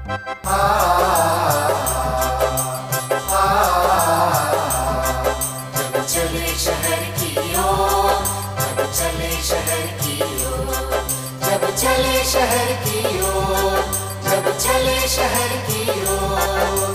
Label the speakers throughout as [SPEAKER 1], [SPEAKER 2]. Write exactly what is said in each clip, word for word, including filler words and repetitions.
[SPEAKER 1] जब चले शहर की ओर, जब चले शहर की ओर, जब चले शहर की ओर, जब चले शहर की ओर।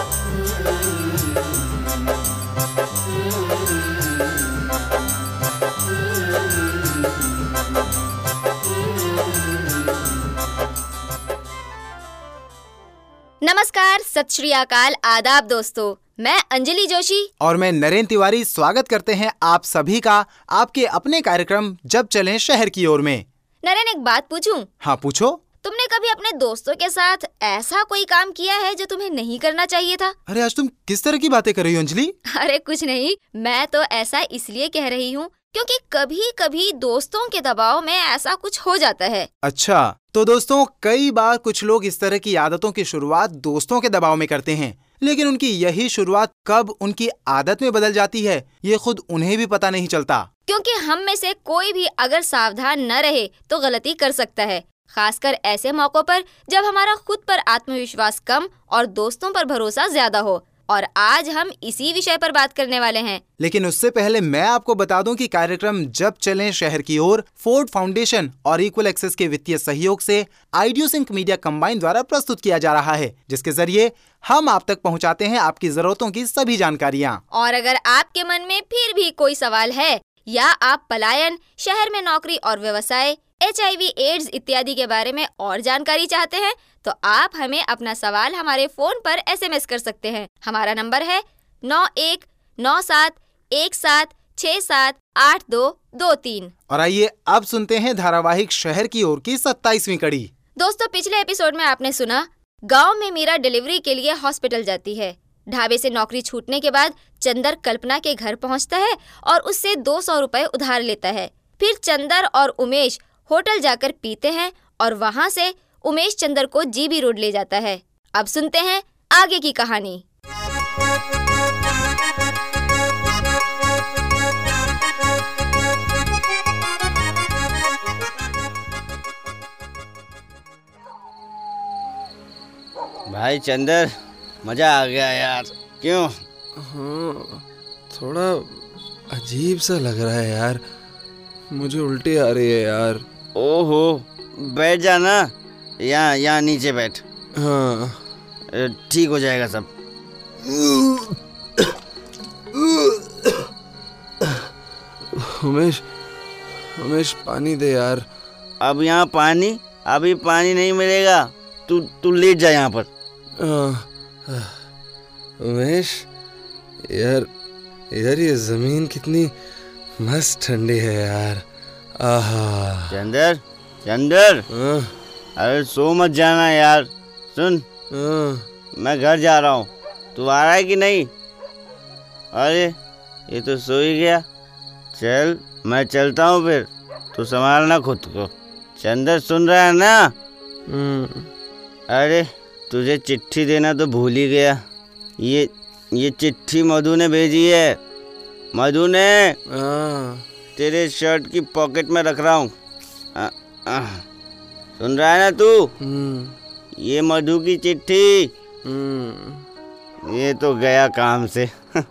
[SPEAKER 2] नमस्कार, सत श्री अकाल, आदाब दोस्तों। मैं अंजलि जोशी
[SPEAKER 3] और मैं नरेंद्र तिवारी स्वागत करते हैं आप सभी का आपके अपने कार्यक्रम जब चलें शहर की ओर में।
[SPEAKER 2] नरेंद्र, एक बात पूछूं?
[SPEAKER 3] हाँ, पूछो।
[SPEAKER 2] तुमने कभी अपने दोस्तों के साथ ऐसा कोई काम किया है जो तुम्हें नहीं करना चाहिए था?
[SPEAKER 3] अरे आज तुम किस तरह की बातें कर रही हो अंजलि?
[SPEAKER 2] अरे कुछ नहीं, मैं तो ऐसा इसलिए कह रही हूँ क्योंकि कभी कभी दोस्तों के दबाव में ऐसा कुछ हो जाता है।
[SPEAKER 3] अच्छा, तो दोस्तों कई बार कुछ लोग इस तरह की आदतों की शुरुआत दोस्तों के दबाव में करते हैं, लेकिन उनकी यही शुरुआत कब उनकी आदत में बदल जाती है ये खुद उन्हें भी पता नहीं चलता।
[SPEAKER 2] क्योंकि हम में से कोई भी अगर सावधान न रहे तो गलती कर सकता है, खासकर ऐसे मौकों पर जब हमारा खुद पर आत्मविश्वास कम और दोस्तों पर भरोसा ज्यादा हो। और आज हम इसी विषय पर बात करने वाले हैं।
[SPEAKER 3] लेकिन उससे पहले मैं आपको बता दूं कि कार्यक्रम जब चलें शहर की ओर फोर्ड फाउंडेशन और इक्वल एक्सेस के वित्तीय सहयोग से आइडियो सिंक मीडिया कंबाइन द्वारा प्रस्तुत किया जा रहा है, जिसके जरिए हम आप तक पहुंचाते हैं आपकी जरूरतों की सभी जानकारियां।
[SPEAKER 2] और अगर आपके मन में फिर भी कोई सवाल है या आप पलायन, शहर में नौकरी और व्यवसाय, एच आई वी एड्स इत्यादि के बारे में और जानकारी चाहते हैं तो आप हमें अपना सवाल हमारे फोन पर एस एम एस कर सकते हैं। हमारा नंबर है नौ एक नौ सात एक सात छह सात आठ दो दो तीन।
[SPEAKER 3] और आइए अब सुनते हैं धारावाहिक शहर की ओर की सत्ताईसवीं कड़ी।
[SPEAKER 2] दोस्तों, पिछले एपिसोड में आपने सुना गांव में मीरा डिलीवरी के लिए हॉस्पिटल जाती है। ढाबे से नौकरी छूटने के बाद चंदर कल्पना के घर पहुंचता है और उससे दो सौ रुपए उधार लेता है। फिर चंदर और उमेश होटल जाकर पीते हैं और वहाँ से उमेश चंदर को जी बी रोड ले जाता है। अब सुनते हैं आगे की कहानी।
[SPEAKER 4] भाई चंदर, मजा आ गया यार। क्यों?
[SPEAKER 5] हाँ, थोड़ा अजीब सा लग रहा है यार, मुझे उल्टी आ रही है यार।
[SPEAKER 4] ओहो, बैठ जाना, यहाँ यहाँ नीचे बैठ।
[SPEAKER 5] हाँ
[SPEAKER 4] ठीक हो जाएगा सब।
[SPEAKER 5] उमेश, उमेश पानी दे यार।
[SPEAKER 4] अब यहाँ पानी अभी पानी नहीं मिलेगा, तू तू लेट जा यहाँ पर।
[SPEAKER 5] उमेश यार, यार ये जमीन कितनी मस्त ठंडी है यार। आहा।
[SPEAKER 4] चंदर, चंदर, अरे सो मत जाना यार। सुन, मैं घर जा रहा हूँ, तू आ रहा है कि नहीं? अरे ये तो सो ही गया। चल मैं चलता हूँ, फिर तू संभालना खुद को। चंदर सुन रहा है ना? अरे तुझे चिट्ठी देना तो भूल ही गया। ये ये चिट्ठी मधु ने भेजी है। मधु ने तेरे शर्ट की पॉकेट में रख रहा हूँ। सुन रहा है ना तू? ये मधु की चिट्ठी। ये तो गया काम से।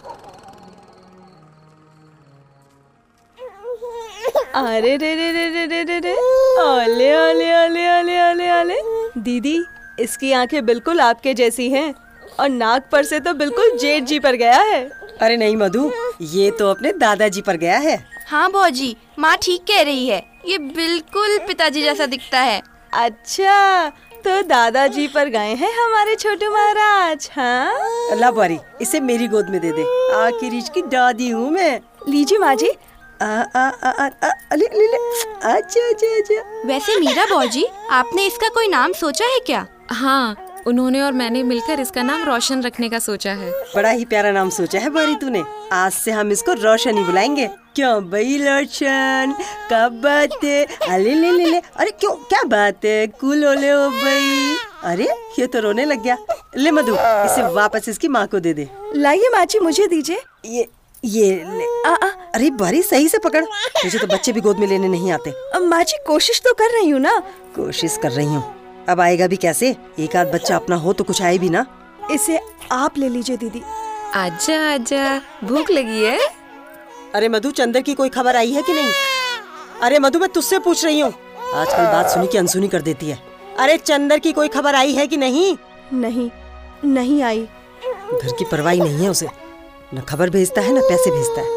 [SPEAKER 6] अरे रे रे रे रे रे रे रे, ओले ओले ओले ओले ओले ओले। दीदी, इसकी आंखें बिल्कुल आपके जैसी हैं और नाक पर से तो बिल्कुल जेठ जी पर गया है।
[SPEAKER 7] अरे नहीं मधु, ये तो अपने दादाजी पर गया है।
[SPEAKER 8] हाँ भौजी, माँ ठीक कह रही है, ये बिल्कुल पिताजी जैसा दिखता है।
[SPEAKER 6] अच्छा, तो दादाजी पर गए हैं हमारे छोटू महाराज। हाँ,
[SPEAKER 7] ला बारी, इसे मेरी गोद में दे दे, आखिर इसकी दादी हूँ मैं।
[SPEAKER 6] लीजिए माँ जी।
[SPEAKER 7] आ, आ, आ, आ, आ, ले, ले, ले। अच्छा अच्छा अच्छा।
[SPEAKER 8] वैसे मीरा भौजी, आपने इसका कोई नाम सोचा है क्या?
[SPEAKER 9] हाँ, उन्होंने और मैंने मिलकर इसका नाम रोशन रखने का सोचा है।
[SPEAKER 7] बड़ा ही प्यारा नाम सोचा है बारी तूने। आज से हम इसको रोशन ही बुलाएंगे। क्यों भाई रोशन, कब बात है? अरे ले ले ले। अरे क्यों, क्या बात है? कूल हो ले हो भाई। अरे ये तो रोने लग गया। ले मधु, इसे वापस इसकी माँ को दे दे।
[SPEAKER 6] लाइए माँ जी, मुझे दीजिए।
[SPEAKER 7] ये ये ले। आ, आ, अरे बारी सही से पकड़, तुझे तो बच्चे भी गोद में लेने नहीं आते।
[SPEAKER 6] माँ जी कोशिश तो कर रही हूँ ना।
[SPEAKER 7] कोशिश कर रही हूँ, अब आएगा भी कैसे? एक आध बच्चा अपना हो तो कुछ आए भी ना।
[SPEAKER 6] इसे आप ले लीजिए दीदी।
[SPEAKER 9] आजा आजा, भूख लगी है?
[SPEAKER 7] अरे मधु, चंदर की कोई खबर आई है कि नहीं? अरे मधु, मैं तुझसे पूछ रही हूँ। आजकल बात सुनी की अनसुनी कर देती है। अरे चंदर की कोई खबर आई है कि नहीं?
[SPEAKER 6] नहीं, नहीं आई।
[SPEAKER 7] घर की परवाही नहीं है उसे, न खबर भेजता है न पैसे भेजता है।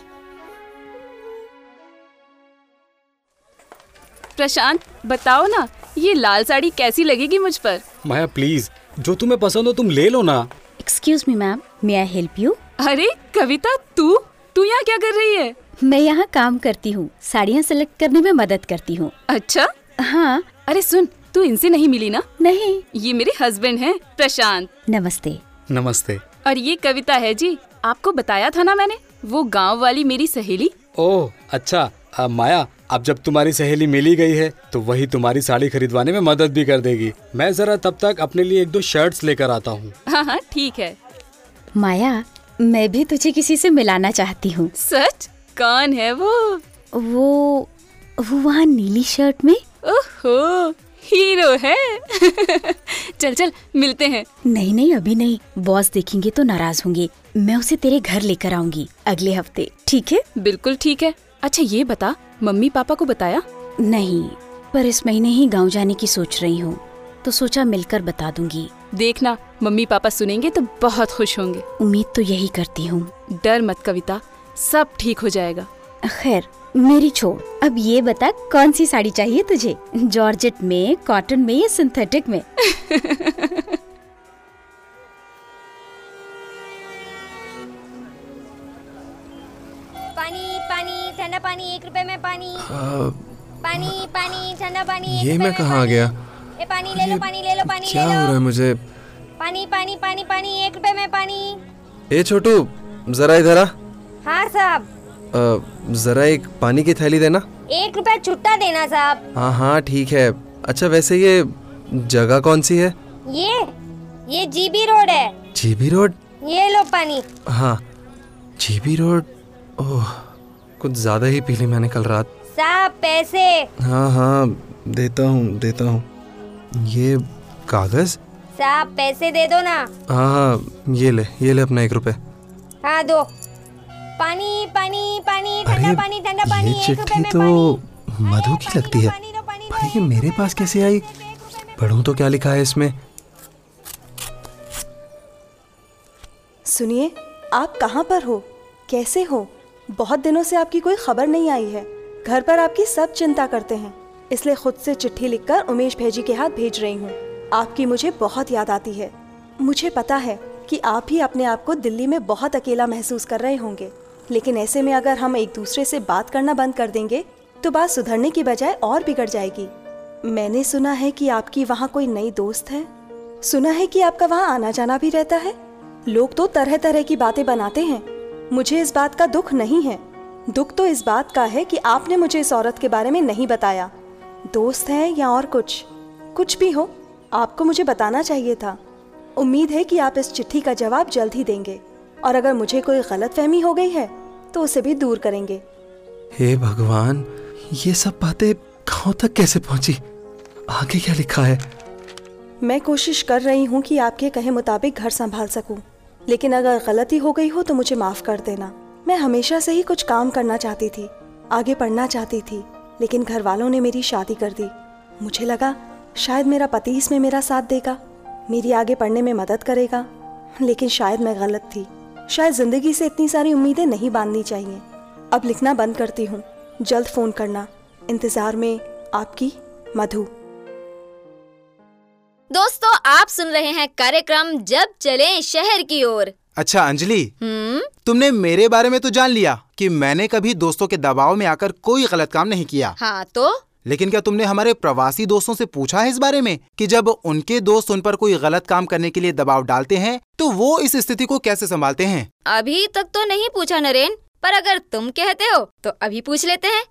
[SPEAKER 10] प्रशांत, बताओ ना, ये लाल साड़ी कैसी लगेगी मुझ पर?
[SPEAKER 11] माया प्लीज, जो तुम्हें पसंद हो तुम ले लो ना।
[SPEAKER 12] Excuse me ma'am, may I help you?
[SPEAKER 10] अरे कविता, तू तू यहाँ क्या कर रही है?
[SPEAKER 12] मैं यहाँ काम करती हूँ, साड़ियाँ सेलेक्ट करने में मदद करती हूँ।
[SPEAKER 10] अच्छा?
[SPEAKER 12] हाँ।
[SPEAKER 10] अरे सुन, तू इनसे नहीं मिली ना?
[SPEAKER 12] नहीं।
[SPEAKER 10] ये मेरे हस्बैंड हैं, प्रशांत।
[SPEAKER 12] नमस्ते।
[SPEAKER 11] नमस्ते।
[SPEAKER 10] और ये कविता है जी, आपको बताया था ना मैंने, वो गांव वाली मेरी सहेली।
[SPEAKER 11] ओह अच्छा। आ, माया, अब जब तुम्हारी सहेली मिली गई है तो वही तुम्हारी साड़ी खरीदवाने में मदद भी कर देगी। मैं जरा तब तक अपने लिए एक दो शर्ट्स लेकर आता हूँ।
[SPEAKER 10] हाँ हाँ ठीक है।
[SPEAKER 12] माया, मैं भी तुझे किसी से मिलाना चाहती हूँ।
[SPEAKER 10] सच? कौन है वो?
[SPEAKER 12] वो वो वहाँ नीली शर्ट में।
[SPEAKER 10] ओहो, हीरो है। चल चल मिलते हैं।
[SPEAKER 12] नहीं नहीं, अभी नहीं, बॉस देखेंगे तो नाराज होंगे। मैं उसे तेरे घर लेकर आऊंगी अगले हफ्ते, ठीक है?
[SPEAKER 10] बिल्कुल ठीक है। अच्छा ये बता, मम्मी पापा को बताया?
[SPEAKER 12] नहीं, पर इस महीने ही गांव जाने की सोच रही हूँ, तो सोचा मिलकर बता दूंगी।
[SPEAKER 10] देखना, मम्मी पापा सुनेंगे तो बहुत खुश होंगे।
[SPEAKER 12] उम्मीद तो यही करती हूँ।
[SPEAKER 10] डर मत कविता, सब ठीक हो जाएगा।
[SPEAKER 12] खैर मेरी छोड़, अब ये बता कौन सी साड़ी चाहिए तुझे? जॉर्जेट में, कॉटन में या सिंथेटिक में?
[SPEAKER 2] पानी पानी, ठंडा पानी, एक रुपए में पानी।
[SPEAKER 5] आ,
[SPEAKER 2] पानी पानी, ठंडा पानी।
[SPEAKER 5] ये मैं कहाँ आ गया?
[SPEAKER 2] ये पानी ले लो, पानी ले लो, पानी
[SPEAKER 5] क्या
[SPEAKER 2] ले लो।
[SPEAKER 5] हो रहा है मुझे?
[SPEAKER 2] पानी पानी पानी पानी, एक रुपए में पानी।
[SPEAKER 5] ए छोटू, जरा इधर आ।
[SPEAKER 2] हाँ साहब।
[SPEAKER 5] जरा एक पानी की थैली देना।
[SPEAKER 2] एक रुपया छुट्टा देना साहब।
[SPEAKER 5] हाँ हाँ ठीक है। अच्छा वैसे ये जगह कौन सी है?
[SPEAKER 2] ये ये जीबी रोड है।
[SPEAKER 5] GB road?
[SPEAKER 2] ये लो पानी।
[SPEAKER 5] हाँ जीबी रोड। ओह, कुछ ज्यादा ही पी ली मैंने कल रात।
[SPEAKER 2] साहब पैसे।
[SPEAKER 5] हाँ हाँ देता हूँ देता हूँ। ये कागज?
[SPEAKER 2] साहब पैसे दे दो ना।
[SPEAKER 5] हाँ हाँ ये ले ये ले अपना एक रुपए।
[SPEAKER 2] हाँ दो। पानी पानी पानी, ठंडा पानी ठंडा पानी।
[SPEAKER 5] ये चिट्ठी तो मधु की लगती है, पर ये मेरे पास कैसे आई? पढ़ूं तो क्या लिखा है इसमें?
[SPEAKER 6] सुनिए, आप कहाँ पर हो? कैसे हो? बहुत दिनों से आपकी कोई खबर नहीं आई है। घर पर आपकी सब चिंता करते हैं, इसलिए खुद से चिट्ठी लिखकर उमेश भैजी के हाथ भेज रही हूँ। आपकी मुझे बहुत याद आती है। मुझे पता है कि आप ही अपने आप को दिल्ली में बहुत अकेला महसूस कर रहे होंगे, लेकिन ऐसे में अगर हम एक दूसरे से बात करना बंद कर देंगे तो बात सुधरने की बजाय और बिगड़ जाएगी। मैंने सुना है कि आपकी वहाँ कोई नई दोस्त है। सुना है कि आपका वहाँ आना जाना भी रहता है। लोग तो तरह तरह की बातें बनाते हैं। मुझे इस बात का दुख नहीं है। दुख तो इस बात का है कि आपने मुझे इस औरत के बारे में नहीं बताया। दोस्त है या और कुछ, कुछ भी हो, आपको मुझे बताना चाहिए था। उम्मीद है कि आप इस चिट्ठी का जवाब जल्द ही देंगे, और अगर मुझे कोई गलतफहमी हो गई है तो उसे भी दूर करेंगे।
[SPEAKER 5] हे भगवान, ये सब बातें गांव तक कैसे पहुंची? आगे क्या लिखा है?
[SPEAKER 6] मैं कोशिश कर रही हूँ कि आपके कहे मुताबिक घर संभाल सकूं, लेकिन अगर गलती हो गई हो तो मुझे माफ कर देना। मैं हमेशा से ही कुछ काम करना चाहती थी, आगे पढ़ना चाहती थी, लेकिन घर वालों ने मेरी शादी कर दी। मुझे लगा शायद मेरा पति इसमें मेरा साथ देगा, मेरी आगे पढ़ने में मदद करेगा, लेकिन शायद मैं गलत थी। शायद जिंदगी से इतनी सारी उम्मीदें नहीं बांधनी चाहिए। अब लिखना बंद करती हूँ, जल्द फोन करना। इंतजार में, आपकी मधु।
[SPEAKER 2] दोस्तों, आप सुन रहे हैं कार्यक्रम जब चलें शहर की ओर।
[SPEAKER 3] अच्छा अंजलि,
[SPEAKER 2] हम्म
[SPEAKER 3] तुमने मेरे बारे में तो जान लिया कि मैंने कभी दोस्तों के दबाव में आकर कोई गलत काम नहीं किया।
[SPEAKER 2] हाँ तो?
[SPEAKER 3] लेकिन क्या तुमने हमारे प्रवासी दोस्तों से पूछा है इस बारे में कि जब उनके दोस्त उन पर कोई गलत काम करने के लिए दबाव डालते हैं तो वो इस स्थिति को कैसे संभालते हैं?
[SPEAKER 2] अभी तक तो नहीं पूछा नरेन, पर अगर तुम कहते हो तो अभी पूछ लेते हैं।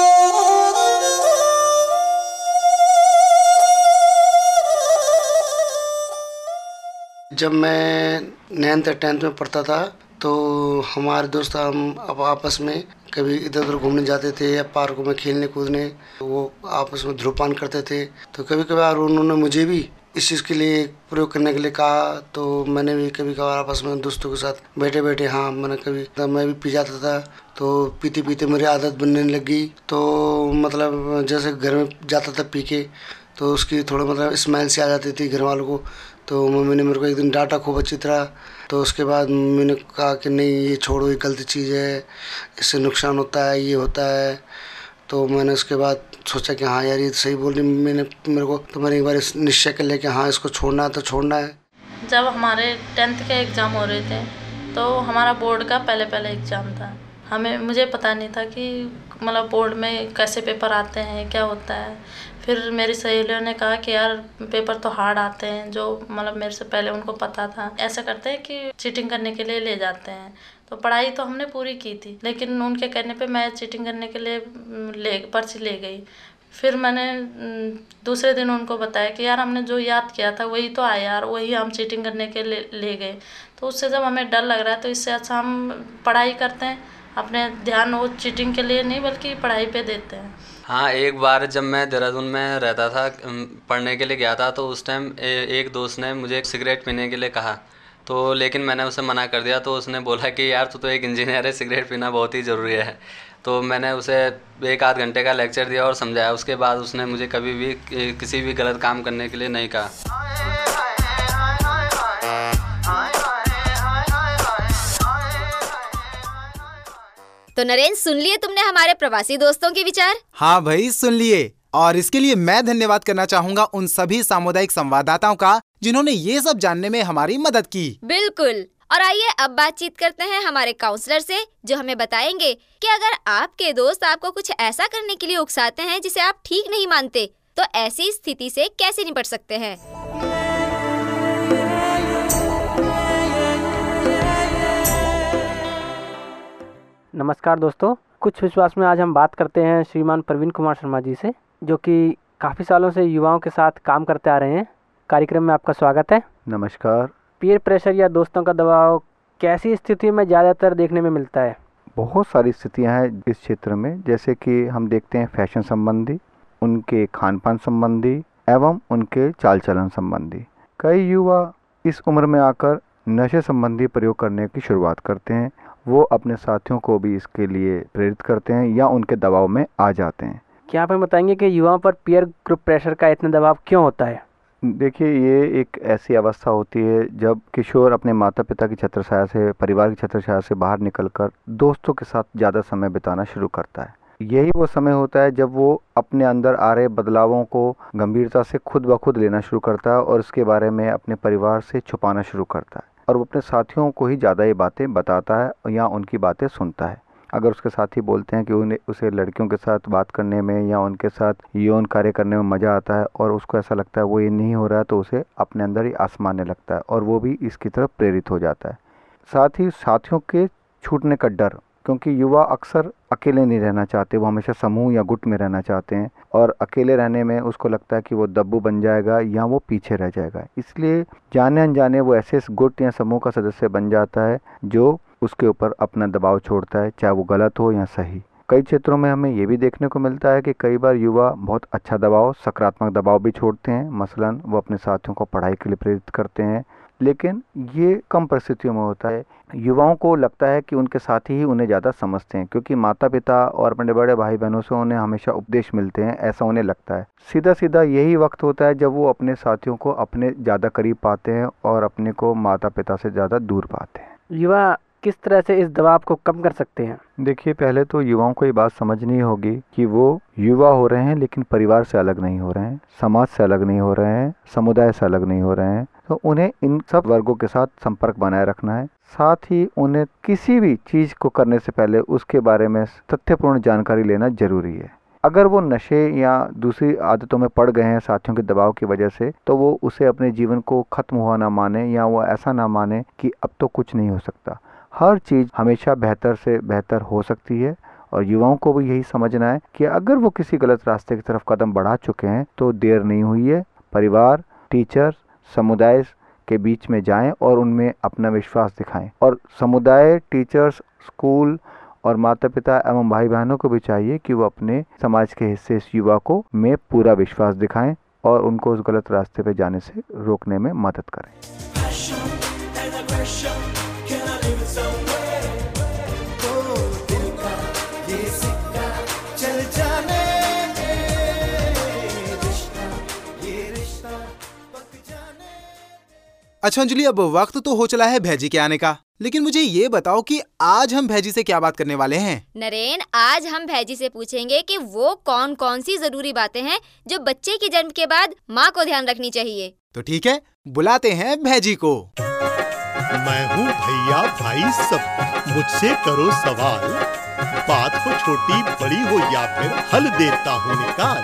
[SPEAKER 13] जब मैं नाइन्थ टेंथ में पढ़ता था तो हमारे दोस्त हम अब आपस में कभी इधर उधर घूमने जाते थे या पार्कों में खेलने कूदने, वो आपस में धूम्रपान करते थे। तो कभी कभार उन्होंने मुझे भी इस चीज़ के लिए प्रयोग करने के लिए कहा, तो मैंने भी कभी कभार आपस में दोस्तों के साथ बैठे बैठे हाँ मैंने कभी तो मैं भी पी जाता था। तो पीते पीते मेरी आदत बनने लगी। तो मतलब जैसे घर में जाता था पी के, तो उसकी थोड़ा मतलब स्मेल से आ जाती थी घर वालों को। तो मम्मी ने मेरे को एक दिन डांटा खूब अच्छी तरह। तो उसके बाद मम्मी ने कहा कि नहीं ये छोड़ो, ये गलत चीज़ है, इससे नुकसान होता है, ये होता है। तो मैंने उसके बाद सोचा कि हाँ यार ये सही बोल रही मम्मी ने मेरे को। तो मैंने एक बार निश्चय कर लिया कि हाँ इसको छोड़ना है तो छोड़ना है।
[SPEAKER 14] जब हमारे टेंथ के एग्ज़ाम हो रहे थे तो हमारा बोर्ड का पहले पहले एग्ज़ाम था। हमें मुझे पता नहीं था कि मतलब बोर्ड में कैसे पेपर आते हैं, क्या होता है। फिर मेरी सहेलियों ने कहा कि यार पेपर तो हार्ड आते हैं, जो मतलब मेरे से पहले उनको पता था। ऐसा करते हैं कि चीटिंग करने के लिए ले जाते हैं। तो पढ़ाई तो हमने पूरी की थी, लेकिन उनके कहने पे मैं चीटिंग करने के लिए ले पर्ची ले गई। फिर मैंने दूसरे दिन उनको बताया कि यार हमने जो याद किया था वही तो आया यार, वही हम चीटिंग करने के लिए ले गए। तो उससे जब हमें डर लग रहा है तो इससे अच्छा हम पढ़ाई करते हैं, अपने ध्यान वो चीटिंग के लिए नहीं बल्कि पढ़ाई पे देते हैं।
[SPEAKER 15] हाँ, एक बार जब मैं देहरादून में रहता था, पढ़ने के लिए गया था, तो उस टाइम एक दोस्त ने मुझे सिगरेट पीने के लिए कहा। तो लेकिन मैंने उसे मना कर दिया। तो उसने बोला कि यार तू तो एक इंजीनियर है, सिगरेट पीना बहुत ही ज़रूरी है। तो मैंने उसे एक आध घंटे का लेक्चर दिया और समझाया। उसके बाद उसने मुझे कभी भी किसी भी गलत काम करने के लिए नहीं कहा।
[SPEAKER 2] तो नरेंद्र, सुन लिए तुमने हमारे प्रवासी दोस्तों के विचार?
[SPEAKER 3] हाँ भाई सुन लिए। और इसके लिए मैं धन्यवाद करना चाहूँगा उन सभी सामुदायिक संवाददाताओं का जिन्होंने ये सब जानने में हमारी मदद की।
[SPEAKER 2] बिल्कुल। और आइए अब बातचीत करते हैं हमारे काउंसलर से, जो हमें बताएंगे कि अगर आपके दोस्त आपको कुछ ऐसा करने के लिए उकसाते हैं जिसे आप ठीक नहीं मानते, तो ऐसी स्थिति से कैसे निपट सकते हैं।
[SPEAKER 16] नमस्कार दोस्तों, कुछ विश्वास में आज हम बात करते हैं श्रीमान प्रवीण कुमार शर्मा जी से, जो कि काफ़ी सालों से युवाओं के साथ काम करते आ रहे हैं। कार्यक्रम में आपका स्वागत है।
[SPEAKER 17] नमस्कार।
[SPEAKER 16] पीयर प्रेशर या दोस्तों का दबाव कैसी स्थिति में ज़्यादातर देखने में मिलता है?
[SPEAKER 17] बहुत सारी स्थितियां हैं इस क्षेत्र में, जैसे कि हम देखते हैं फैशन संबंधी, उनके खान पान संबंधी एवं उनके चाल चलन संबंधी। कई युवा इस उम्र में आकर नशे संबंधी प्रयोग करने की शुरुआत करते हैं। वो अपने साथियों को भी इसके लिए प्रेरित करते हैं या उनके दबाव में आ जाते हैं।
[SPEAKER 16] क्या आप हमें बताएंगे कि युवाओं पर पीयर ग्रुप प्रेशर का इतना दबाव क्यों होता है?
[SPEAKER 17] देखिए, ये एक ऐसी अवस्था होती है जब किशोर अपने माता पिता की छत्रछाया से, परिवार की छत्रछाया से बाहर निकलकर दोस्तों के साथ ज़्यादा समय बिताना शुरू करता है। यही वो समय होता है जब वो अपने अंदर आ रहे बदलावों को गंभीरता से खुद ब खुद लेना शुरू करता है और उसके बारे में अपने परिवार से छुपाना शुरू करता है, और वो अपने साथियों को ही ज़्यादा ये बातें बताता है या उनकी बातें सुनता है। अगर उसके साथी बोलते हैं कि उन्हें उसे लड़कियों के साथ बात करने में या उनके साथ यौन कार्य करने में मज़ा आता है और उसको ऐसा लगता है वो ये नहीं हो रहा है, तो उसे अपने अंदर ही आसमानने लगता है और वो भी इसकी तरफ प्रेरित हो जाता है। साथ ही साथियों के छूटने का डर, क्योंकि युवा अक्सर अकेले नहीं रहना चाहते, वो हमेशा समूह या गुट में रहना चाहते हैं, और अकेले रहने में उसको लगता है कि वो दब्बू बन जाएगा या वो पीछे रह जाएगा। इसलिए जाने अनजाने वो ऐसे गुट या समूह का सदस्य बन जाता है जो उसके ऊपर अपना दबाव छोड़ता है, चाहे वो गलत हो या सही। कई क्षेत्रों में हमें ये भी देखने को मिलता है कि कई बार युवा बहुत अच्छा दबाव, सकारात्मक दबाव भी छोड़ते हैं। मसलन वो अपने साथियों को पढ़ाई के लिए प्रेरित करते हैं, लेकिन ये कम परिस्थितियों में होता है। युवाओं को लगता है कि उनके साथी ही उन्हें ज़्यादा समझते हैं, क्योंकि माता पिता और अपने बड़े भाई बहनों से उन्हें हमेशा उपदेश मिलते हैं, ऐसा उन्हें लगता है। सीधा सीधा यही वक्त होता है जब वो अपने साथियों को अपने ज़्यादा करीब पाते हैं और अपने को माता पिता से ज़्यादा दूर पाते हैं।
[SPEAKER 16] युवा किस तरह से इस दबाव को कम कर सकते हैं?
[SPEAKER 17] देखिए, पहले तो युवाओं को ये बात समझनी होगी कि वो युवा हो रहे हैं लेकिन परिवार से अलग नहीं हो रहे हैं, समाज से अलग नहीं हो रहे हैं, समुदाय से अलग नहीं हो रहे हैं। तो उन्हें इन सब वर्गों के साथ संपर्क बनाए रखना है। साथ ही उन्हें किसी भी चीज़ को करने से पहले उसके बारे में तथ्यपूर्ण जानकारी लेना जरूरी है। अगर वो नशे या दूसरी आदतों में पड़ गए हैं साथियों के दबाव की वजह से, तो वो उसे अपने जीवन को खत्म हुआ ना माने या वो ऐसा ना माने कि अब तो कुछ नहीं हो सकता। हर चीज़ हमेशा बेहतर से बेहतर हो सकती है, और युवाओं को भी यही समझना है कि अगर वो किसी गलत रास्ते की तरफ कदम बढ़ा चुके हैं तो देर नहीं हुई है। परिवार, टीचर, समुदाय के बीच में जाएं और उनमें अपना विश्वास दिखाएं, और समुदाय, टीचर्स, स्कूल और माता पिता एवं भाई बहनों को भी चाहिए कि वो अपने समाज के हिस्से इस युवा को में पूरा विश्वास दिखाएं और उनको उस गलत रास्ते पे जाने से रोकने में मदद करें।
[SPEAKER 3] अच्छा अंजलि, अब वक्त तो हो चला है भैजी के आने का, लेकिन मुझे ये बताओ कि आज हम भैजी से क्या बात करने वाले हैं।
[SPEAKER 2] नरेन, आज हम भैजी से पूछेंगे कि वो कौन कौन सी जरूरी बातें हैं जो बच्चे के जन्म के बाद माँ को ध्यान रखनी चाहिए।
[SPEAKER 3] तो ठीक है, बुलाते हैं भैजी को।
[SPEAKER 18] मैं हूँ भैया भाई सब, मुझसे करो सवाल, बात हो छोटी बड़ी हो या फिर हल देता हूँ निकाल,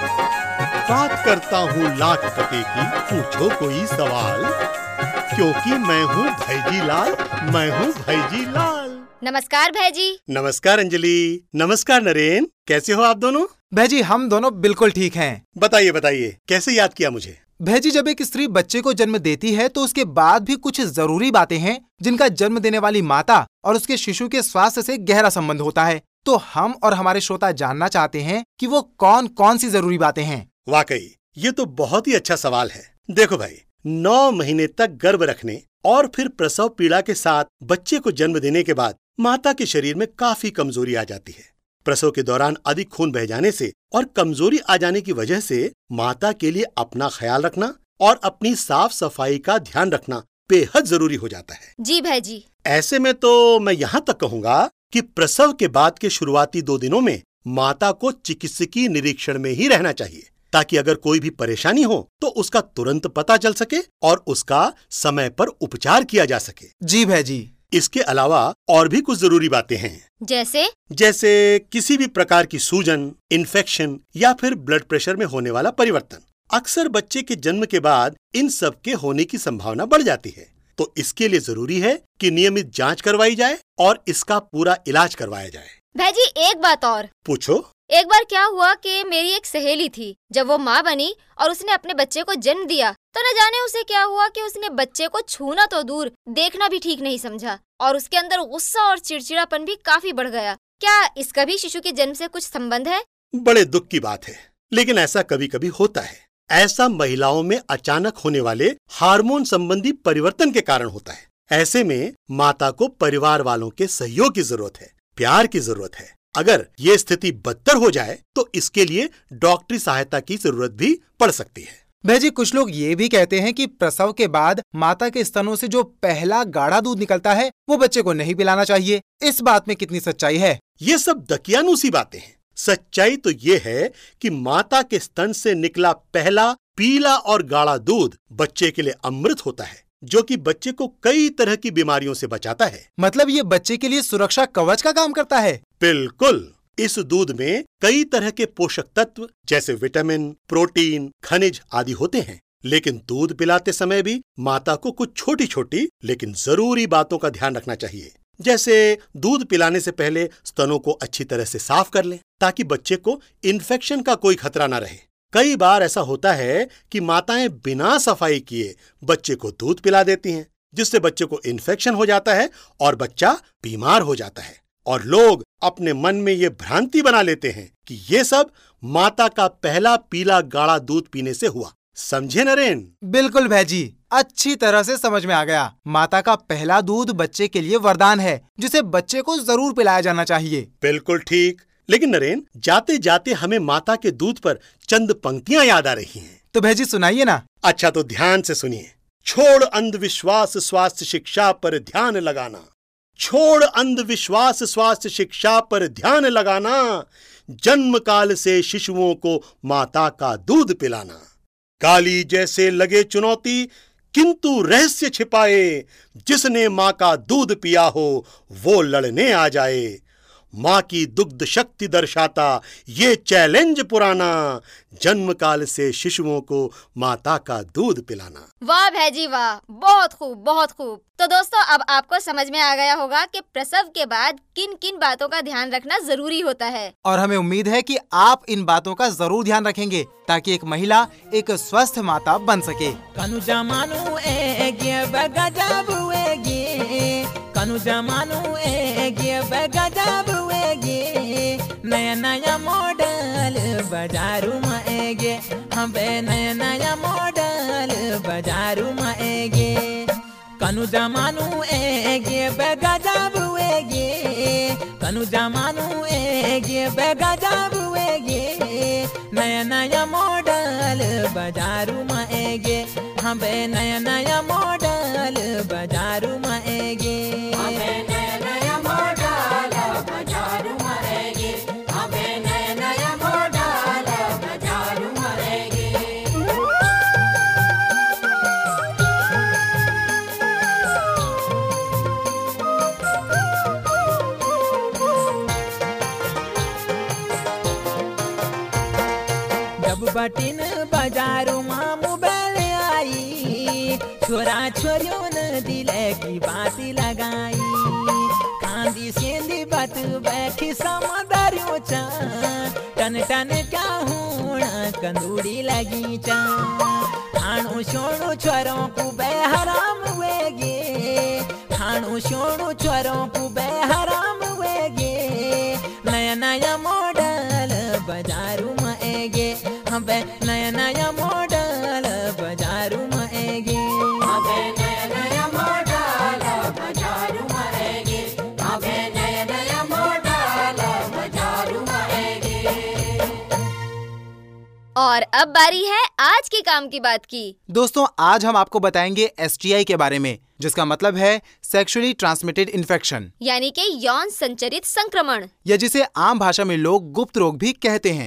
[SPEAKER 18] बात करता हूँ लाख कटे की, पूछो कोई सवाल, क्योंकि मैं हूँ भैजी लाल, मैं हूँ भैजी लाल।
[SPEAKER 2] नमस्कार भैजी।
[SPEAKER 18] नमस्कार अंजलि। नमस्कार नरेन, कैसे हो आप दोनों?
[SPEAKER 3] भैजी हम दोनों बिल्कुल ठीक हैं।
[SPEAKER 18] बताइए बताइए, कैसे याद किया मुझे?
[SPEAKER 3] भैजी, जब एक स्त्री बच्चे को जन्म देती है तो उसके बाद भी कुछ जरूरी बातें हैं जिनका जन्म देने वाली माता और उसके शिशु के स्वास्थ्य से गहरा संबंध होता है। तो हम और हमारे श्रोता जानना चाहते हैं कि वो कौन कौन सी जरूरी बातें हैं।
[SPEAKER 18] वाकई ये तो बहुत ही अच्छा सवाल है। देखो भाई, नौ महीने तक गर्भ रखने और फिर प्रसव पीड़ा के साथ बच्चे को जन्म देने के बाद माता के शरीर में काफी कमजोरी आ जाती है। प्रसव के दौरान अधिक खून बह जाने से और कमजोरी आ जाने की वजह से माता के लिए अपना ख्याल रखना और अपनी साफ सफाई का ध्यान रखना बेहद जरूरी हो जाता है।
[SPEAKER 2] जी भैजी।
[SPEAKER 18] ऐसे में तो मैं यहाँ तक कहूँगा कि प्रसव के बाद के शुरुआती दो दिनों में माता को चिकित्सकीय निरीक्षण में ही रहना चाहिए, ताकि अगर कोई भी परेशानी हो तो उसका तुरंत पता चल सके और उसका समय पर उपचार किया जा सके।
[SPEAKER 3] जी भैजी।
[SPEAKER 18] इसके अलावा और भी कुछ जरूरी बातें हैं।
[SPEAKER 2] जैसे
[SPEAKER 18] जैसे किसी भी प्रकार की सूजन, इन्फेक्शन या फिर ब्लड प्रेशर में होने वाला परिवर्तन। अक्सर बच्चे के जन्म के बाद इन सब के होने की संभावना बढ़ जाती है, तो इसके लिए जरूरी है कि नियमित जांच करवाई जाए और इसका पूरा इलाज करवाया जाए।
[SPEAKER 2] भैजी एक बात और।
[SPEAKER 18] पूछो।
[SPEAKER 2] एक बार क्या हुआ कि मेरी एक सहेली थी, जब वो माँ बनी और उसने अपने बच्चे को जन्म दिया तो न जाने उसे क्या हुआ कि उसने बच्चे को छूना तो दूर, देखना भी ठीक नहीं समझा और उसके अंदर गुस्सा और चिड़चिड़ापन भी काफी बढ़ गया। क्या इसका भी शिशु के जन्म से कुछ संबंध है?
[SPEAKER 18] बड़े दुख की बात है, लेकिन ऐसा कभी कभी होता है। ऐसा महिलाओं में अचानक होने वाले हार्मोन संबंधी परिवर्तन के कारण होता है। ऐसे में माता को परिवार वालों के सहयोग की जरूरत है, प्यार की जरूरत है। अगर ये स्थिति बदतर हो जाए तो इसके लिए डॉक्टरी सहायता की जरूरत भी पड़ सकती है।
[SPEAKER 3] भैजी, कुछ लोग ये भी कहते हैं कि प्रसव के बाद माता के स्तनों से जो पहला गाढ़ा दूध निकलता है वो बच्चे को नहीं पिलाना चाहिए। इस बात में कितनी सच्चाई है?
[SPEAKER 18] ये सब दकियानूसी बातें हैं। सच्चाई तो ये है कि माता के स्तन से निकला पहला पीला और गाढ़ा दूध बच्चे के लिए अमृत होता है, जो कि बच्चे को कई तरह की बीमारियों से बचाता है।
[SPEAKER 3] मतलब ये बच्चे के लिए सुरक्षा कवच का काम करता है?
[SPEAKER 18] बिल्कुल। इस दूध में कई तरह के पोषक तत्व जैसे विटामिन, प्रोटीन, खनिज आदि होते हैं, लेकिन दूध पिलाते समय भी माता को कुछ छोटी छोटी लेकिन जरूरी बातों का ध्यान रखना चाहिए। जैसे दूध पिलाने से पहले स्तनों को अच्छी तरह से साफ कर लें, ताकि बच्चे को इन्फेक्शन का कोई खतरा न रहे। कई बार ऐसा होता है कि माताएं बिना सफाई किए बच्चे को दूध पिला देती हैं, जिससे बच्चे को इन्फेक्शन हो जाता है और बच्चा बीमार हो जाता है। और लोग अपने मन में ये भ्रांति बना लेते हैं कि ये सब माता का पहला पीला गाढ़ा दूध पीने से हुआ। समझे नरेन?
[SPEAKER 3] बिल्कुल भैजी, अच्छी तरह से समझ में आ गया। माता का पहला दूध बच्चे के लिए वरदान है, जिसे बच्चे को जरूर पिलाया जाना चाहिए।
[SPEAKER 18] बिल्कुल ठीक। लेकिन नरेन, जाते जाते हमें माता के दूध पर चंद पंक्तियां याद आ रही हैं।
[SPEAKER 3] तो भैजी सुनाइए ना।
[SPEAKER 18] अच्छा तो ध्यान से सुनिए। छोड़ अंधविश्वास, स्वास्थ्य शिक्षा पर ध्यान लगाना। छोड़ अंधविश्वास, स्वास्थ्य शिक्षा पर ध्यान लगाना। जन्म काल से शिशुओं को माता का दूध पिलाना। काली जैसे लगे चुनौती, किंतु रहस्य छिपाए। जिसने माँ का दूध पिया हो वो लड़ने आ जाए। माँ की दुग्ध शक्ति दर्शाता ये चैलेंज पुराना। जन्म काल से शिशुओं को माता का दूध पिलाना।
[SPEAKER 2] वाह भैजी वाह, बहुत खूब बहुत खूब। तो दोस्तों, अब आपको समझ में आ गया होगा कि प्रसव के बाद किन किन बातों का ध्यान रखना जरूरी होता है।
[SPEAKER 3] और हमें उम्मीद है कि आप इन बातों का जरूर ध्यान रखेंगे, ताकि एक महिला एक स्वस्थ माता बन सके।
[SPEAKER 19] कनु जमानो एगे गजब वेगे नया नया मॉडल बाजारू में एगे हम नया नया मॉडल बाजारू में एगे कनु जमानो एगे गजब वेगे कनु जमानो एगे गजब वेगे नया नया मॉडल बाजारू में एगे हम नया नया मॉडल बाजारू में एगे
[SPEAKER 1] हमें नया नया मॉडल बाजारू में एगे हमें नया नया मॉडल बाजारू में एगे
[SPEAKER 19] जब बटिन बाजारू में मोबाइल आई छोरा छोरियों ने दिले की बात लगाई खांदी सेंधी बात बैठी समदारियों चा टन टन क्या होना कंदूड़ी लगी चा खाणो छोड़ो छोरों को बेहराम वेगे खाणो छोड़ो छोरों को बेहराम वेगे नया नया मॉडल बाजारू में एगे हम नया नया मॉडल बाजारू में एगे
[SPEAKER 1] हमें नया नया मॉडल बाजारू में एगे हमें नया नया मॉडल बाजारू में एगे।
[SPEAKER 2] और अब बारी है आज के काम की बात की।
[SPEAKER 3] दोस्तों, आज हम आपको बताएंगे एस टी आई के बारे में, जिसका मतलब है सेक्सुअली ट्रांसमिटेड इन्फेक्शन,
[SPEAKER 2] यानी कि यौन संचरित संक्रमण,
[SPEAKER 3] या जिसे आम भाषा में लोग गुप्त रोग भी कहते हैं।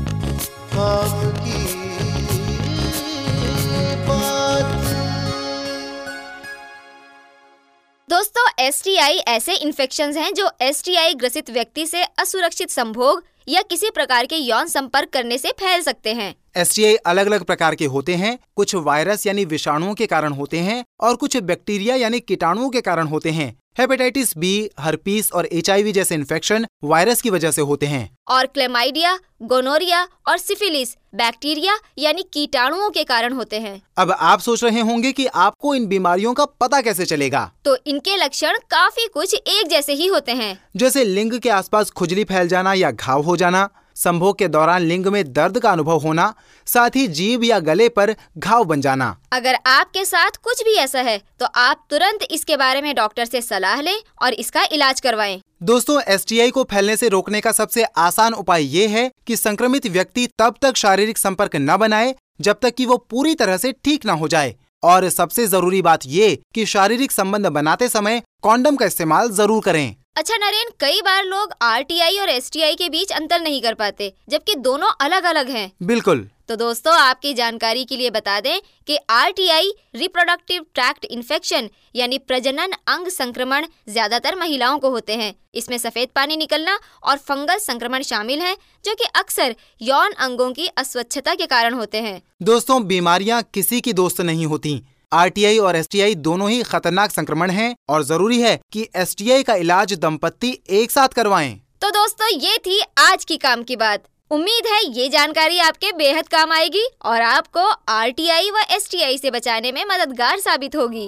[SPEAKER 2] दोस्तों, एस टी आई ऐसे इन्फेक्शंस हैं जो एस टी आई ग्रसित व्यक्ति से असुरक्षित संभोग या किसी प्रकार के यौन संपर्क करने से फैल सकते हैं।
[SPEAKER 3] एस टी आई अलग अलग प्रकार के होते हैं। कुछ वायरस यानी विषाणुओं के कारण होते हैं और कुछ बैक्टीरिया यानी कीटाणुओं के कारण होते हैं। हेपेटाइटिस बी, हर्पीस और एच आई वी जैसे इन्फेक्शन वायरस की वजह से होते हैं।
[SPEAKER 2] और क्लेमाइडिया, गोनोरिया और सिफिलिस बैक्टीरिया यानी कीटाणुओं के कारण होते हैं।
[SPEAKER 3] अब आप सोच रहे होंगे कि आपको इन बीमारियों का पता कैसे चलेगा?
[SPEAKER 2] तो इनके लक्षण काफी कुछ एक जैसे ही होते हैं,
[SPEAKER 3] जैसे लिंग के आसपास खुजली फैल जाना या घाव हो जाना, संभोग के दौरान लिंग में दर्द का अनुभव होना, साथ ही जीभ या गले पर घाव बन जाना।
[SPEAKER 2] अगर आपके साथ कुछ भी ऐसा है तो आप तुरंत इसके बारे में डॉक्टर से सलाह लें और इसका इलाज करवाएं।
[SPEAKER 3] दोस्तों, एस टी आई को फैलने से रोकने का सबसे आसान उपाय ये है कि संक्रमित व्यक्ति तब तक शारीरिक संपर्क न बनाए जब तक कि वो पूरी तरह से ठीक न हो जाए। और सबसे जरूरी बात ये कि शारीरिक संबंध बनाते समय कॉन्डम का इस्तेमाल जरूर करें।
[SPEAKER 2] अच्छा नरेन, कई बार लोग आर टी आई और एस टी आई के बीच अंतर नहीं कर पाते, जबकि दोनों अलग अलग हैं।
[SPEAKER 3] बिल्कुल।
[SPEAKER 2] तो दोस्तों, आपकी जानकारी के लिए बता दें कि R T I reproductive tract infection यानी प्रजनन अंग संक्रमण ज्यादातर महिलाओं को होते हैं। इसमें सफेद पानी निकलना और फंगल संक्रमण शामिल है, जो कि अक्सर यौन अंगों की अस्वच्छता के कारण होते हैं।
[SPEAKER 3] दोस्तों, बीमारियां किसी की दोस्त नहीं होती। आर टी आई और एस टी आई दोनों ही खतरनाक संक्रमण हैं और जरूरी है कि एस टी आई का इलाज दंपत्ति एक साथ करवाएं।
[SPEAKER 2] तो दोस्तों, ये थी आज की काम की बात। उम्मीद है ये जानकारी आपके बेहद काम आएगी और आपको आर टी आई व एस टी आई से बचाने में मददगार साबित होगी।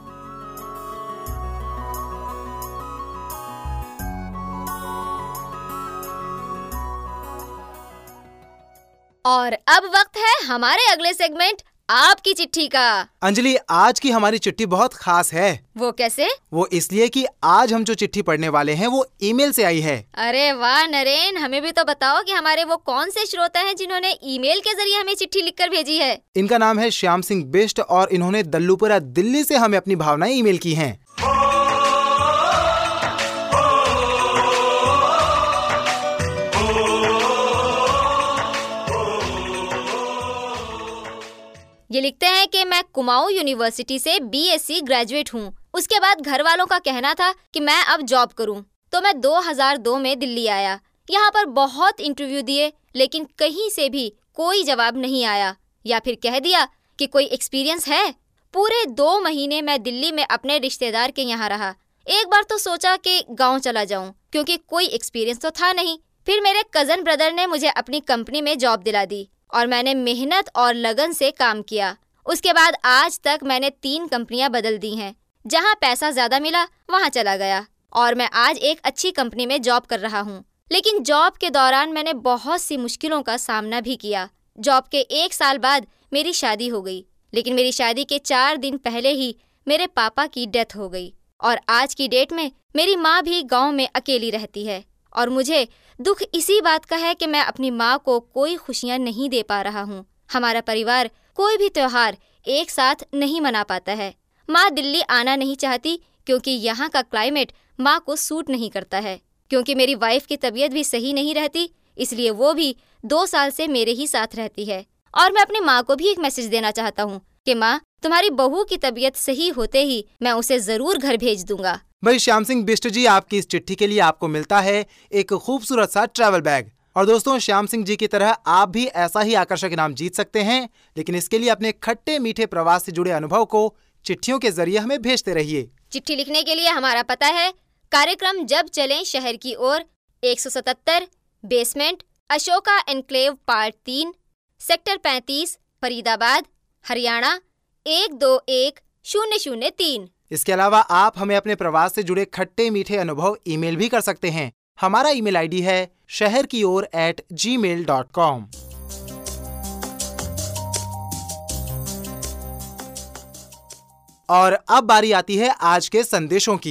[SPEAKER 2] और अब वक्त है हमारे अगले सेगमेंट आपकी चिट्ठी का।
[SPEAKER 3] अंजलि, आज की हमारी चिट्ठी बहुत खास है।
[SPEAKER 2] वो कैसे?
[SPEAKER 3] वो इसलिए कि आज हम जो चिट्ठी पढ़ने वाले हैं वो ईमेल से आई है।
[SPEAKER 2] अरे वाह नरेन, हमें भी तो बताओ कि हमारे वो कौन से श्रोता हैं जिन्होंने ईमेल के जरिए हमें चिट्ठी लिखकर भेजी है।
[SPEAKER 3] इनका नाम है श्याम सिंह बिष्ट और इन्होंने दल्लूपुरा दिल्ली से हमें अपनी भावनाएं ईमेल की हैं।
[SPEAKER 2] ये लिखते हैं कि मैं कुमाऊं यूनिवर्सिटी से बी एस सी ग्रेजुएट हूँ। उसके बाद घर वालों का कहना था कि मैं अब जॉब करूँ, तो मैं दो हज़ार दो में दिल्ली आया। यहाँ पर बहुत इंटरव्यू दिए, लेकिन कहीं से भी कोई जवाब नहीं आया, या फिर कह दिया कि कोई एक्सपीरियंस है। पूरे दो महीने मैं दिल्ली में अपने रिश्तेदार के यहाँ रहा। एक बार तो सोचा कि गाँव चला जाऊँ, क्योंकि कोई एक्सपीरियंस तो था नहीं। फिर मेरे कजन ब्रदर ने मुझे अपनी कंपनी में जॉब दिला दी और मैंने मेहनत और लगन से काम किया। उसके बाद आज तक मैंने तीन कंपनियां बदल दी हैं। जहाँ पैसा ज्यादा मिला वहाँ चला गया और मैं आज एक अच्छी कंपनी में जॉब कर रहा हूँ। लेकिन जॉब के दौरान मैंने बहुत सी मुश्किलों का सामना भी किया। जॉब के एक साल बाद मेरी शादी हो गई, लेकिन मेरी शादी के चार दिन पहले ही मेरे पापा की डेथ हो गई और आज की डेट में मेरी माँ भी गांव में अकेली रहती है और मुझे दुख इसी बात का है कि मैं अपनी माँ को कोई खुशियाँ नहीं दे पा रहा हूँ। हमारा परिवार कोई भी त्योहार एक साथ नहीं मना पाता है। माँ दिल्ली आना नहीं चाहती क्योंकि यहाँ का क्लाइमेट माँ को सूट नहीं करता है। क्योंकि मेरी वाइफ की तबीयत भी सही नहीं रहती, इसलिए वो भी दो साल से मेरे ही साथ रहती है। और मैं अपनी माँ को भी एक मैसेज देना चाहता हूँ कि माँ, तुम्हारी बहू की तबीयत सही होते ही मैं उसे जरूर घर भेज दूंगा।
[SPEAKER 3] भाई श्याम सिंह बिष्ट जी, आपकी इस चिट्ठी के लिए आपको मिलता है एक खूबसूरत सा ट्रैवल बैग। और दोस्तों, श्याम सिंह जी की तरह आप भी ऐसा ही आकर्षक इनाम जीत सकते हैं, लेकिन इसके लिए अपने खट्टे मीठे प्रवास से जुड़े अनुभव को चिट्ठियों के जरिए हमें भेजते रहिए।
[SPEAKER 2] चिट्ठी लिखने के लिए हमारा पता है कार्यक्रम जब चलें शहर की ओर, एक सौ सतहत्तर बेसमेंट, अशोका एनक्लेव पार्ट तीन, सेक्टर पैंतीस, फरीदाबाद, हरियाणा एक दो एक शून्य शून्य तीन।
[SPEAKER 3] इसके अलावा आप हमें अपने प्रवास से जुड़े खट्टे मीठे अनुभव ईमेल भी कर सकते हैं। हमारा ईमेल आईडी है शहर की ओर at gmail dot com. और अब बारी आती है आज के संदेशों की।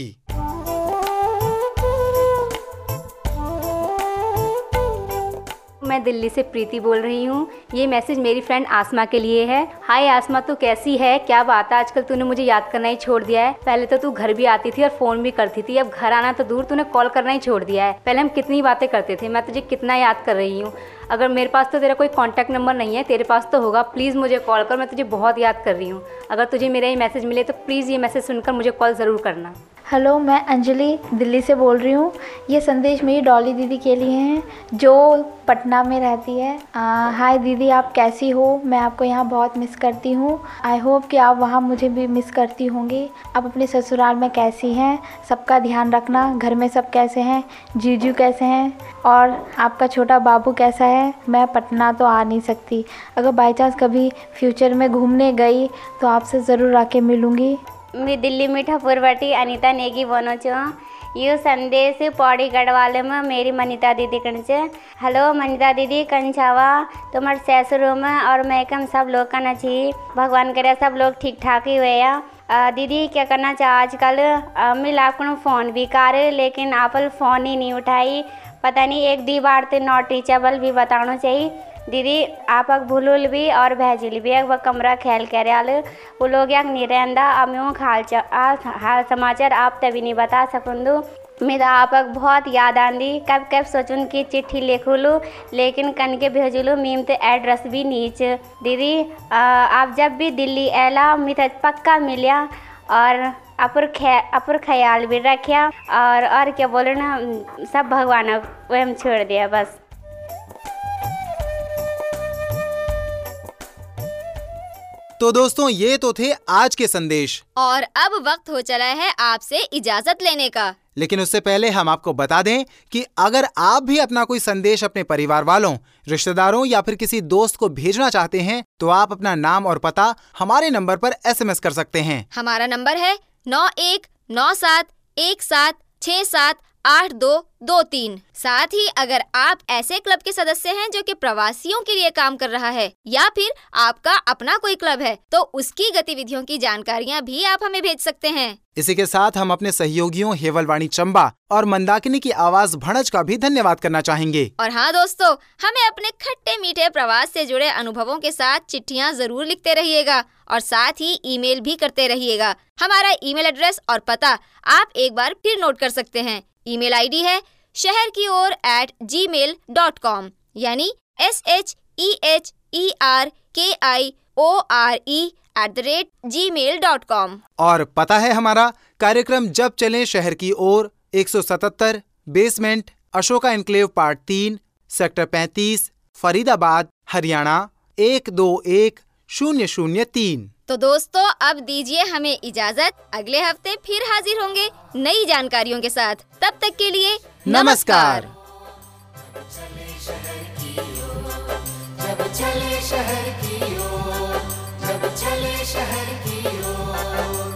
[SPEAKER 20] मैं दिल्ली से प्रीति बोल रही हूँ। ये मैसेज मेरी फ्रेंड आसमा के लिए है। हाय आसमा, तू कैसी है? क्या बात है, आजकल तूने मुझे याद करना ही छोड़ दिया है। पहले तो तू घर भी आती थी और फोन भी करती थी, अब घर आना तो दूर, तूने कॉल करना ही छोड़ दिया है। पहले हम कितनी बातें करते थे, मैं तुझे कितना याद कर रही हूँ। अगर मेरे पास तो तेरा कोई कांटेक्ट नंबर नहीं है, तेरे पास तो होगा, प्लीज़ मुझे कॉल कर, मैं तुझे बहुत याद कर रही हूँ। अगर तुझे मेरा ये मैसेज मिले तो प्लीज़ ये मैसेज सुनकर मुझे कॉल ज़रूर करना।
[SPEAKER 21] हेलो, मैं अंजलि दिल्ली से बोल रही हूँ। ये संदेश मेरी डॉली दीदी के लिए हैं जो पटना में रहती है। हाय दीदी, आप कैसी हो? मैं आपको यहाँ बहुत मिस करती हूँ। आई होप कि आप वहाँ मुझे भी मिस करती होंगी। आप अपने ससुराल में कैसी हैं? सबका ध्यान रखना। घर में सब कैसे हैं? जीजू कैसे हैं? और आपका छोटा बाबू कैसा है? मैं पटना तो आ नहीं सकती, अगर बाई चांस कभी फ्यूचर में घूमने गई तो आपसे ज़रूर आके मिलूँगी।
[SPEAKER 22] मैं दिल्ली मीठापुरवटी अनीता नेगी बोनो छो। यो संदेश पौड़ी गढ़वाले में मेरी मनीता दीदी कन से। हेलो मनीता दीदी, कंछावा तुम्हारे ससुर में और मैं कम सब लोग करना चाहिए। भगवान करे सब लोग ठीक ठाक ही हुए या। दीदी क्या करना चाह आजकल मिल आपको फ़ोन भी कर, लेकिन आप फोन ही नहीं उठाई। पता नहीं एक दी बार तो नॉट रीचेबल भी बताना चाहिए। दीदी आप भूलुल भी और भेजिल भी वह कमरा ख्याल करे आल वो लोग याक नहीं रहंदा। अब मैं हाल हाल समाचार आप तभी नहीं बता सकूँ। मैं तो आप बहुत याद आंदी, कब कब सोचूं कि चिट्ठी लिखूलू, लेकिन कन के भेजूलू मीम तो एड्रेस भी नीच। दीदी आ, आप जब भी दिल्ली आला मैं तो पक्का मिलिया और अपुर ख्या अपुर ख्याल भी रखिया। और और क्या बोलो ना, सब भगवान वह छोड़ दिया बस।
[SPEAKER 3] तो दोस्तों, ये तो थे आज के संदेश
[SPEAKER 2] और अब वक्त हो चला है आपसे इजाजत लेने का।
[SPEAKER 3] लेकिन उससे पहले हम आपको बता दें कि अगर आप भी अपना कोई संदेश अपने परिवार वालों, रिश्तेदारों या फिर किसी दोस्त को भेजना चाहते हैं तो आप अपना नाम और पता हमारे नंबर पर एसएमएस कर सकते हैं।
[SPEAKER 2] हमारा नंबर है नौ एक नौ सात एक सात छः सात आठ दो दो तीन। साथ ही अगर आप ऐसे क्लब के सदस्य हैं जो कि प्रवासियों के लिए काम कर रहा है या फिर आपका अपना कोई क्लब है तो उसकी गतिविधियों की जानकारियां भी आप हमें भेज सकते हैं।
[SPEAKER 3] इसी के साथ हम अपने सहयोगियों हेवलवाणी चंबा और मंदाकिनी की आवाज भणज का भी धन्यवाद करना चाहेंगे।
[SPEAKER 2] और हाँ दोस्तों, हमें अपने खट्टे मीठे प्रवास से जुड़े अनुभवों के साथ चिट्ठियाँ जरूर लिखते रहिएगा और साथ ही ईमेल भी करते रहिएगा। हमारा ईमेल एड्रेस और पता आप एक बार फिर नोट कर सकते हैं। ईमेल आईडी है शहर की ओर at gmail dot com, यानी S H E H E R K I O R E at the rate gmail dot com.
[SPEAKER 3] और पता है हमारा कार्यक्रम जब चले शहर की ओर, एक सौ सतहत्तर बेसमेंट, अशोका एनक्लेव पार्ट तीन, सेक्टर पैंतीस, फरीदाबाद, हरियाणा एक दो एक शून्य शून्य तीन।
[SPEAKER 2] तो दोस्तों, अब दीजिए हमें इजाजत। अगले हफ्ते फिर हाजिर होंगे नई जानकारियों के साथ। तब तक के लिए नमस्कार।
[SPEAKER 1] जब चले शहर की ओर, जब चले शहर की ओर।